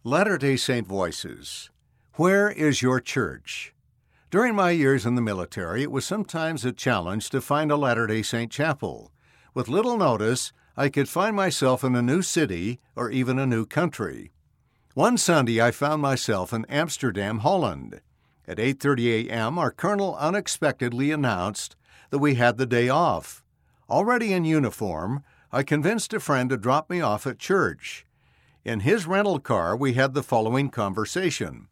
Latter-day Saint Voices. Where is your church? During my years in the military, it was sometimes a challenge to find a Latter-day Saint chapel. With little notice, I could find myself in a new city or even a new country. One Sunday, I found myself in Amsterdam, Holland. At 8:30 a.m., our colonel unexpectedly announced that we had the day off. Already in uniform, I convinced a friend to drop me off at church. In his rental car, we had the following conversation.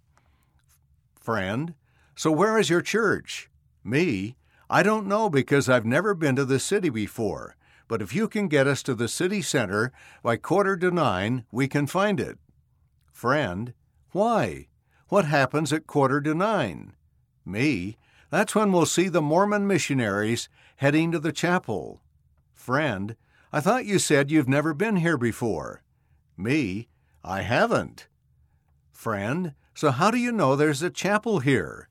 Friend, so where is your church? Me, I don't know because I've never been to the city before, but if you can get us to the city center by 8:45, we can find it. Friend, why? What happens at 8:45? Me, that's when we'll see the Mormon missionaries heading to the chapel. Friend, I thought you said you've never been here before. Me, I haven't. Friend, so how do you know there's a chapel here?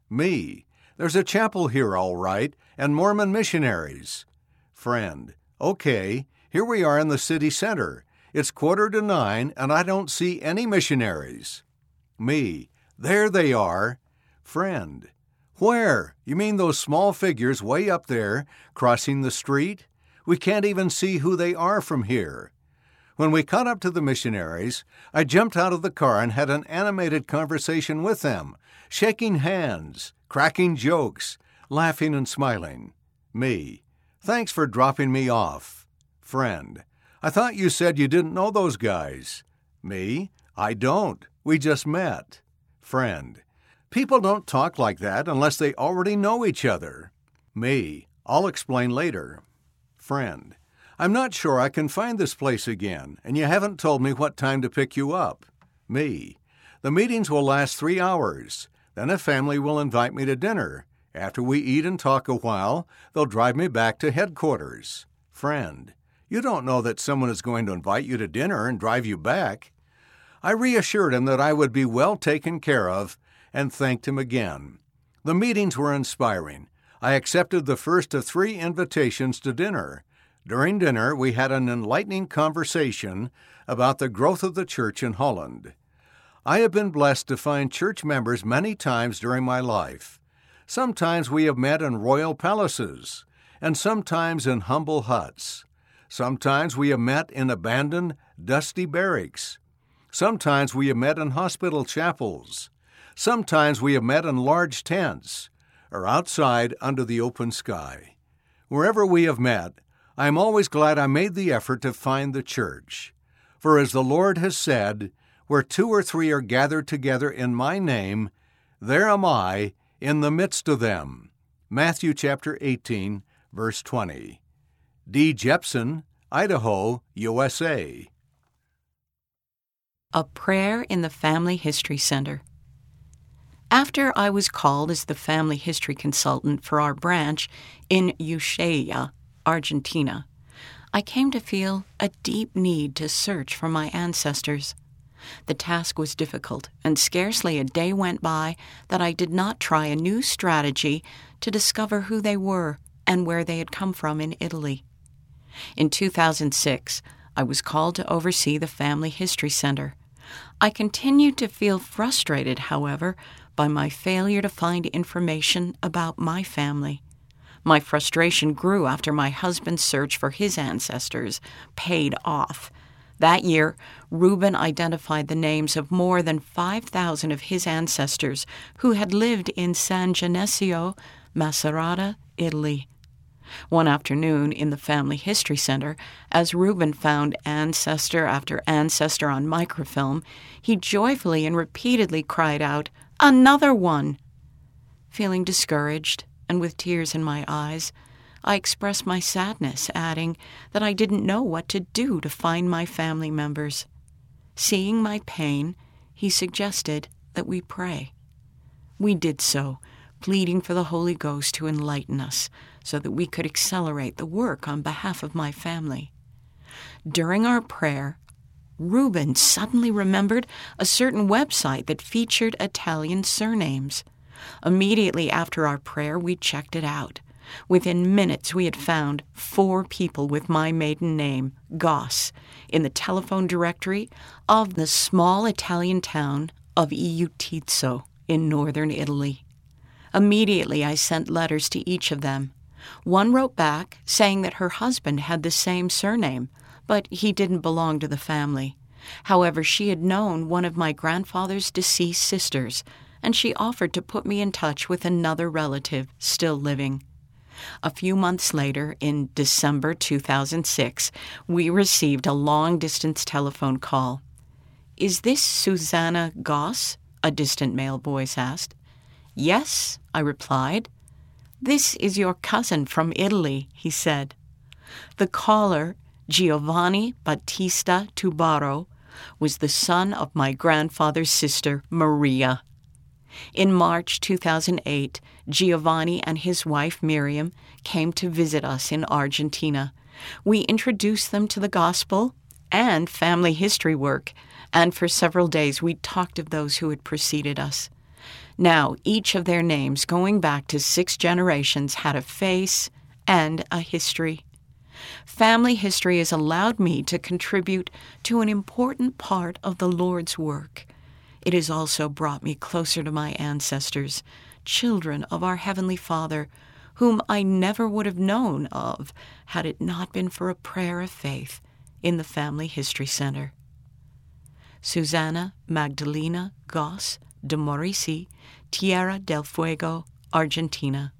Me, there's a chapel here all right, and Mormon missionaries. Friend, okay, here we are in the city center. It's 8:45 and I don't see any missionaries. Me, there they are. Friend, where? You mean those small figures way up there, crossing the street? We can't even see who they are from here. When we caught up to the missionaries, I jumped out of the car and had an animated conversation with them, shaking hands, cracking jokes, laughing and smiling. Me, thanks for dropping me off. Friend, I thought you said you didn't know those guys. Me, I don't. We just met. Friend, people don't talk like that unless they already know each other. Me, I'll explain later. Friend, I'm not sure I can find this place again, and you haven't told me what time to pick you up. Me, the meetings will last 3 hours. Then a family will invite me to dinner. After we eat and talk a while, they'll drive me back to headquarters. Friend, you don't know that someone is going to invite you to dinner and drive you back. I reassured him that I would be well taken care of and thanked him again. The meetings were inspiring. I accepted the first of 3 invitations to dinner. During dinner, we had an enlightening conversation about the growth of the church in Holland. I have been blessed to find church members many times during my life. Sometimes we have met in royal palaces, and sometimes in humble huts. Sometimes we have met in abandoned, dusty barracks. Sometimes we have met in hospital chapels. Sometimes we have met in large tents, or outside under the open sky. Wherever we have met, I am always glad I made the effort to find the church. For as the Lord has said, where 2 or 3 are gathered together in my name, there am I in the midst of them. Matthew chapter 18, verse 20. D. Jepson, Idaho, USA. A prayer in the Family History Center. After I was called as the family history consultant for our branch in Ushuaia, Argentina, I came to feel a deep need to search for my ancestors. The task was difficult, and scarcely a day went by that I did not try a new strategy to discover who they were and where they had come from in Italy. In 2006, I was called to oversee the Family History Center. I continued to feel frustrated, however, by my failure to find information about my family. My frustration grew after my husband's search for his ancestors paid off. That year, Reuben identified the names of more than 5,000 of his ancestors who had lived in San Genesio, Macerata, Italy. One afternoon in the Family History Center, as Reuben found ancestor after ancestor on microfilm, he joyfully and repeatedly cried out, "Another one!" Feeling discouraged and with tears in my eyes, I expressed my sadness, adding that I didn't know what to do to find my family members. Seeing my pain, he suggested that we pray. We did so, pleading for the Holy Ghost to enlighten us so that we could accelerate the work on behalf of my family. During our prayer, Reuben suddenly remembered a certain website that featured Italian surnames. Immediately after our prayer, we checked it out. Within minutes, we had found 4 people with my maiden name, Goss, in the telephone directory of the small Italian town of Iutizzo in northern Italy. Immediately, I sent letters to each of them. One wrote back saying that her husband had the same surname, but he didn't belong to the family. However, she had known one of my grandfather's deceased sisters, and she offered to put me in touch with another relative still living. A few months later, in December 2006, we received a long-distance telephone call. "Is this Susanna Goss?" a distant male voice asked. "Yes," I replied. "This is your cousin from Italy," he said. The caller, Giovanni Battista Tubaro, was the son of my grandfather's sister, Maria. In March 2008, Giovanni and his wife Miriam came to visit us in Argentina. We introduced them to the gospel and family history work, and for several days we talked of those who had preceded us. Now, each of their names, going back to 6 generations, had a face and a history. Family history has allowed me to contribute to an important part of the Lord's work. It has also brought me closer to my ancestors, children of our Heavenly Father, whom I never would have known of had it not been for a prayer of faith in the Family History Center. Susanna Magdalena Goss de Maurici, Tierra del Fuego, Argentina.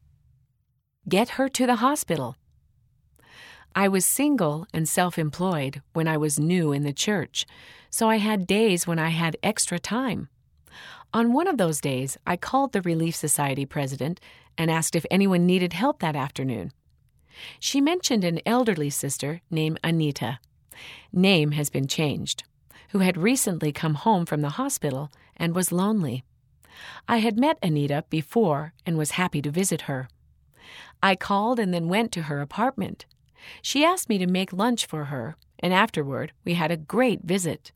Get her to the hospital. I was single and self-employed when I was new in the church, so I had days when I had extra time. On one of those days, I called the Relief Society president and asked if anyone needed help that afternoon. She mentioned an elderly sister named Anita. Name has been changed, who had recently come home from the hospital and was lonely. I had met Anita before and was happy to visit her. I called and then went to her apartment. She asked me to make lunch for her, and afterward we had a great visit.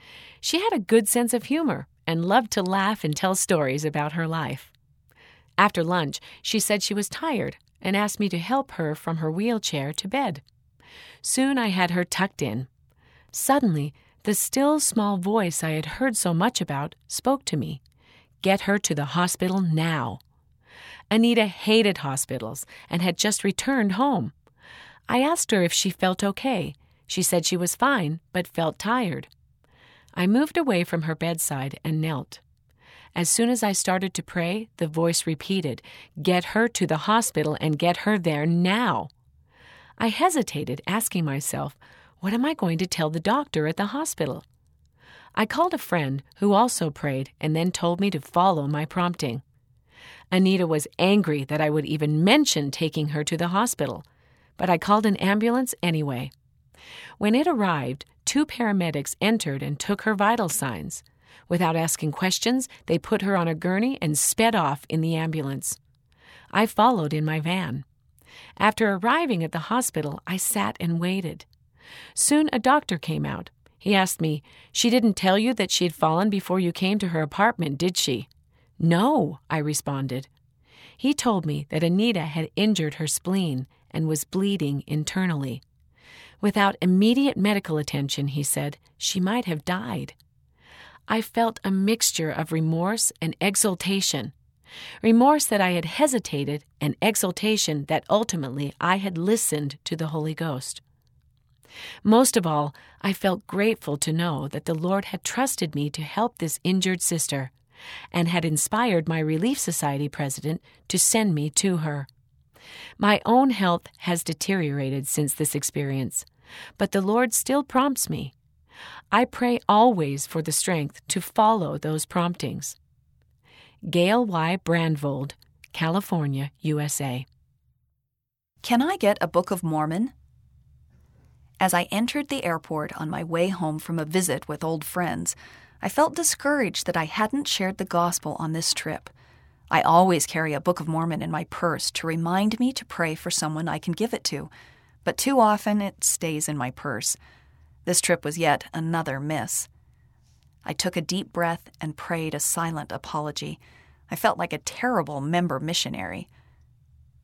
She had a good sense of humor and loved to laugh and tell stories about her life. After lunch, she said she was tired and asked me to help her from her wheelchair to bed. Soon I had her tucked in. Suddenly, the still small voice I had heard so much about spoke to me. Get her to the hospital now. Anita hated hospitals and had just returned home. I asked her if she felt okay. She said she was fine, but felt tired. I moved away from her bedside and knelt. As soon as I started to pray, the voice repeated, "Get her to the hospital and get her there now." I hesitated, asking myself, what am I going to tell the doctor at the hospital? I called a friend who also prayed and then told me to follow my prompting. Anita was angry that I would even mention taking her to the hospital, but I called an ambulance anyway. When it arrived, 2 paramedics entered and took her vital signs. Without asking questions, they put her on a gurney and sped off in the ambulance. I followed in my van. After arriving at the hospital, I sat and waited. Soon a doctor came out. He asked me, "She didn't tell you that she had fallen before you came to her apartment, did she?" "No," I responded. He told me that Anita had injured her spleen and was bleeding internally. Without immediate medical attention, he said, she might have died. I felt a mixture of remorse and exultation. Remorse that I had hesitated and exultation that ultimately I had listened to the Holy Ghost. Most of all, I felt grateful to know that the Lord had trusted me to help this injured sister and had inspired my Relief Society president to send me to her. My own health has deteriorated since this experience, but the Lord still prompts me. I pray always for the strength to follow those promptings. Gail Y. Brandvold, California, USA. Can I get a Book of Mormon? As I entered the airport on my way home from a visit with old friends, I felt discouraged that I hadn't shared the gospel on this trip. I always carry a Book of Mormon in my purse to remind me to pray for someone I can give it to, but too often it stays in my purse. This trip was yet another miss. I took a deep breath and prayed a silent apology. I felt like a terrible member missionary.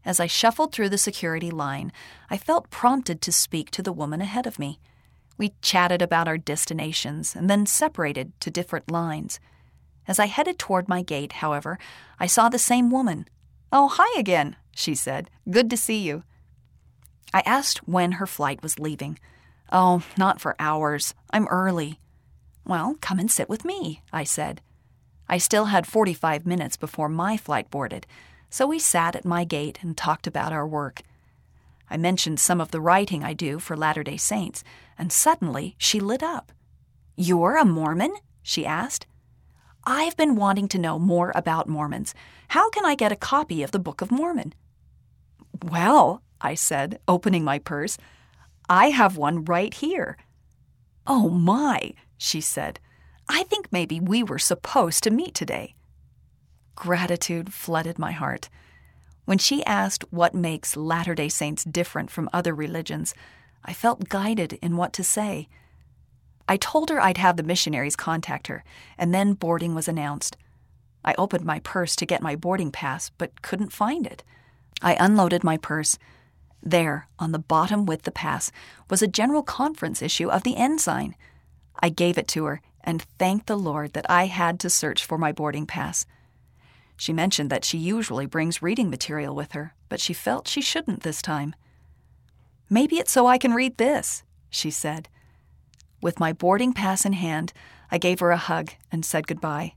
As I shuffled through the security line, I felt prompted to speak to the woman ahead of me. We chatted about our destinations and then separated to different lines. As I headed toward my gate, however, I saw the same woman. "Oh, hi again," she said. "Good to see you." I asked when her flight was leaving. "Oh, not for hours. I'm early." "Well, come and sit with me," I said. I still had 45 minutes before my flight boarded, so we sat at my gate and talked about our work. I mentioned some of the writing I do for Latter-day Saints, and suddenly she lit up. "You're a Mormon?" she asked. "I've been wanting to know more about Mormons. How can I get a copy of the Book of Mormon?" "Well," I said, opening my purse, "I have one right here." "Oh my," she said. "I think maybe we were supposed to meet today." Gratitude flooded my heart. When she asked what makes Latter-day Saints different from other religions, I felt guided in what to say. I told her I'd have the missionaries contact her, and then boarding was announced. I opened my purse to get my boarding pass, but couldn't find it. I unloaded my purse. There, on the bottom with the pass, was a General Conference issue of the Ensign. I gave it to her and thanked the Lord that I had to search for my boarding pass. She mentioned that she usually brings reading material with her, but she felt she shouldn't this time. "Maybe it's so I can read this," she said. With my boarding pass in hand, I gave her a hug and said goodbye.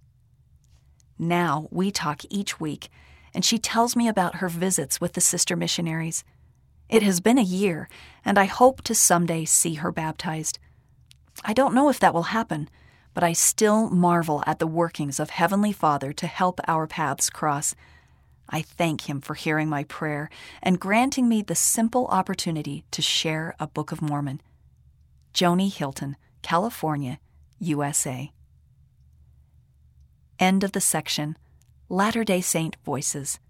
Now we talk each week, and she tells me about her visits with the sister missionaries. It has been a year, and I hope to someday see her baptized. I don't know if that will happen, but I still marvel at the workings of Heavenly Father to help our paths cross. I thank Him for hearing my prayer and granting me the simple opportunity to share a Book of Mormon. Joni Hilton, California, USA. End of the section. Latter-day Saint Voices.